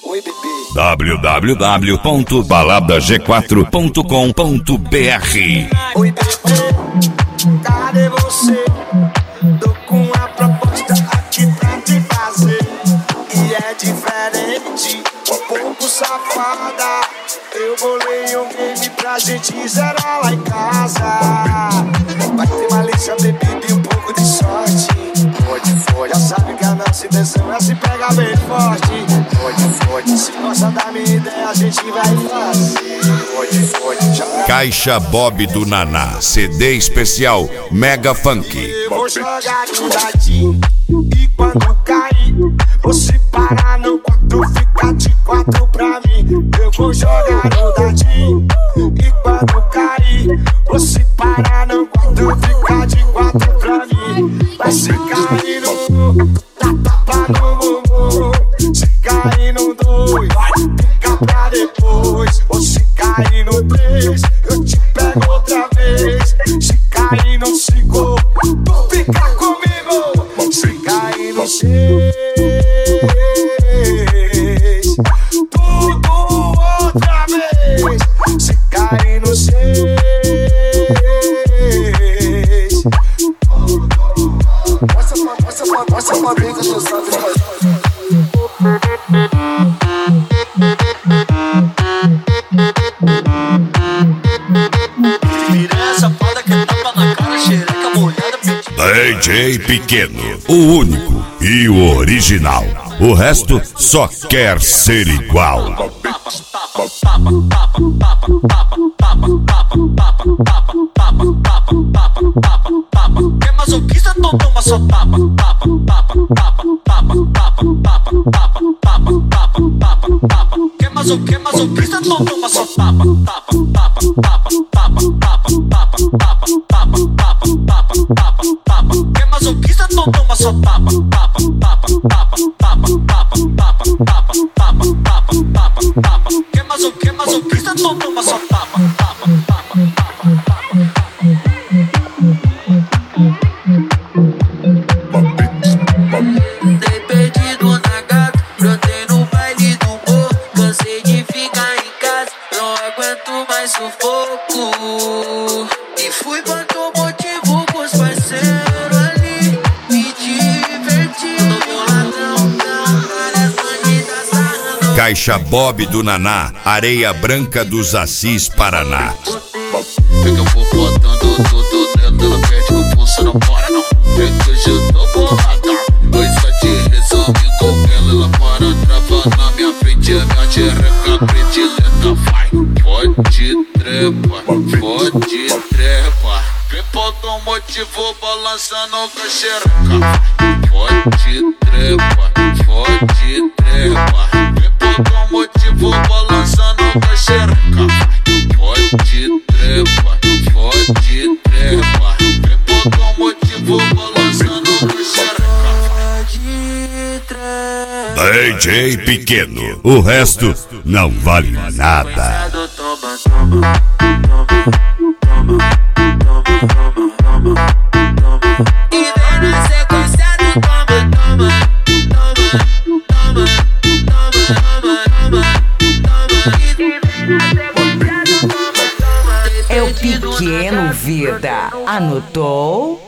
Oi, bebê. www.baladag4.com.br. Oi, bebê, cadê você? Tô com uma proposta aqui pra te fazer. E é diferente, um pouco safada. Eu bolei um game pra gente zerar lá em casa. Vai ter malícia, bebida e um pouco de sorte. Pode, já sabe que a nossa intenção é se pegar bem forte. Pode, se gosta da minha ideia, a gente vai fazer. Pode, Caixa Bob do Naná, CD especial Mega Funk. eu vou jogar no dadinho. E quando cair, você parar no quarto, fica de quatro pra mim. Eu vou jogar no dadinho. E quando cair, você parar no quarto, fica de quatro pra mim. Vai se cair no dá tapa no bumbum. Se cair no 2, fica pra depois. Ou se cair no 3, eu te pego outra vez. Se cair no 5, tu fica comigo. Se cair no 6, tudo outra vez. Se cair no 6, mostra pra mim que eu sabe fazer. Essa foda que tapa na cara, xereca molhada. DJ Pequeno, o único e o original. O resto só quer ser igual. Quem masoquista não toma só tapa. Quem masoquista não toma só tapa. Quem masoquista não toma só tapa. Quem masoquista não toma só tapa. Dei perdido na gata, brotei no baile do morro. Cansei de ficar em casa, não aguento mais sufoco. E fui por teu motivo com os parceiros ali, me diverti. Tô boladão, várias bandidas sarrando. Caixa Bob do Naná, Areia Branca dos Assis, Paraná. É que eu vou botando tudo dentro, ela perde o pulso, não para não. É que hoje eu tô bolada, dois te resolvi com ela. Ela para, trava na minha frente, a minha xereca predileta. Vai, pode trepa. Vem por um motivo balançando com a xereca. Pode trepa. Vem por um motivo balançando com a xereca. Pode trepa. Vem por um motivo balançando com a xereca. DJ Pequeno, o resto não vale nada. E vem na sequência do toma. É o Pequeno Vida. Anotou?